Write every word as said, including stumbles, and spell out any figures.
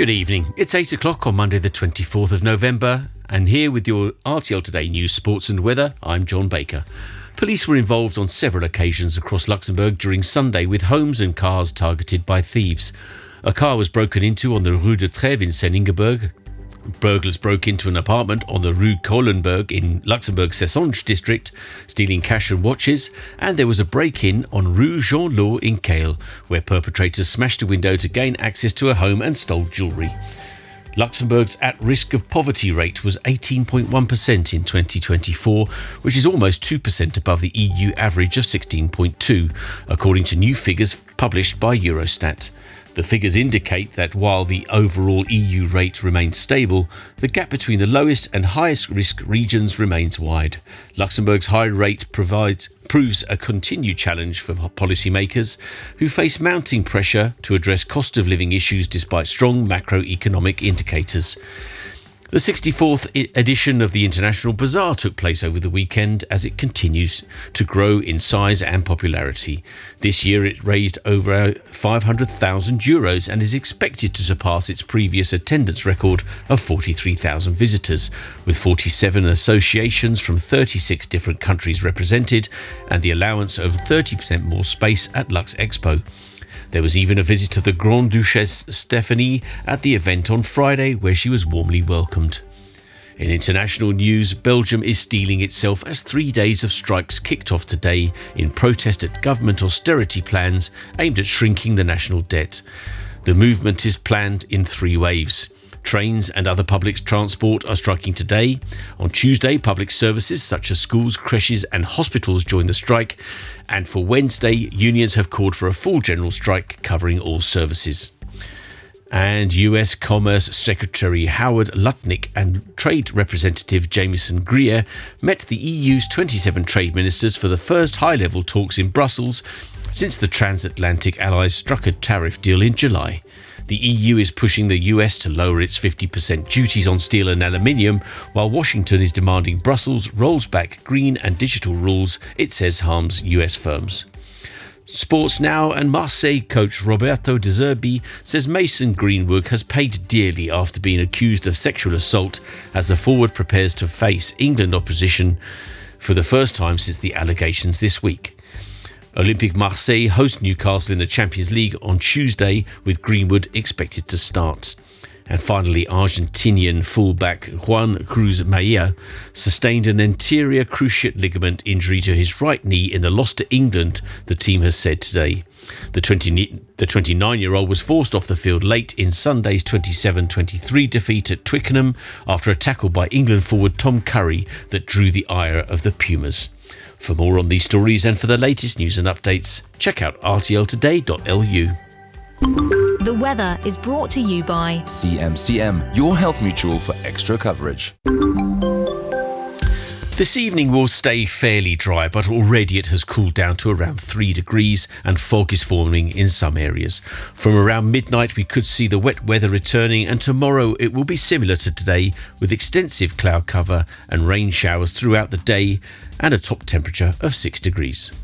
Good evening. It's eight o'clock on Monday the twenty-fourth of November, and here with your R T L Today news, sports and weather, I'm John Baker. Police were involved on several occasions across Luxembourg during Sunday with homes and cars targeted by thieves. A car was broken into on the Rue de Trèves in Saint-Ingeberg. Burglars broke into an apartment on the Rue Kohlenberg in Luxembourg-Sessange district, stealing cash and watches, and there was a break-in on Rue Jean Lot in Kehl, where perpetrators smashed a window to gain access to a home and stole jewellery. Luxembourg's at-risk of poverty rate was eighteen point one percent in twenty twenty-four, which is almost two percent above the E U average of sixteen point two, according to new figures published by Eurostat. The figures indicate that while the overall E U rate remains stable, the gap between the lowest and highest risk regions remains wide. Luxembourg's high rate provides proves a continued challenge for policymakers who face mounting pressure to address cost of living issues despite strong macroeconomic indicators. The sixty-fourth edition of the International Bazaar took place over the weekend as it continues to grow in size and popularity. This year it raised over five hundred thousand euros and is expected to surpass its previous attendance record of forty-three thousand visitors, with forty-seven associations from thirty-six different countries represented and the allowance of thirty percent more space at Lux Expo. There was even a visit of the Grande Duchesse Stéphanie at the event on Friday, where she was warmly welcomed. In international news, Belgium is steeling itself as three days of strikes kicked off today in protest at government austerity plans aimed at shrinking the national debt. The movement is planned in three waves. Trains and other public transport are striking today. On Tuesday, public services such as schools, creches and hospitals join the strike. And for Wednesday, unions have called for a full general strike covering all services. And U S Commerce Secretary Howard Lutnick and Trade Representative Jameson Greer met the E U's twenty-seven trade ministers for the first high-level talks in Brussels since the transatlantic allies struck a tariff deal in July. The E U is pushing the U S to lower its fifty percent duties on steel and aluminium, while Washington is demanding Brussels rolls back green and digital rules it says harms U S firms. Sports now, and Marseille coach Roberto De Zerbi says Mason Greenwood has paid dearly after being accused of sexual assault as the forward prepares to face England opposition for the first time since the allegations this week. Olympique Marseille host Newcastle in the Champions League on Tuesday, with Greenwood expected to start. And finally, Argentinian fullback Juan Cruz Maia sustained an anterior cruciate ligament injury to his right knee in the loss to England, the team has said today. The twenty-nine-year-old was forced off the field late in Sunday's twenty-seven twenty-three defeat at Twickenham after a tackle by England forward Tom Curry that drew the ire of the Pumas. For more on these stories and for the latest news and updates, check out r t l today dot l u. The weather is brought to you by C M C M, your health mutual for extra coverage. This evening will stay fairly dry, but already it has cooled down to around three degrees and fog is forming in some areas. From around midnight we could see the wet weather returning, and tomorrow it will be similar to today, with extensive cloud cover and rain showers throughout the day and a top temperature of six degrees.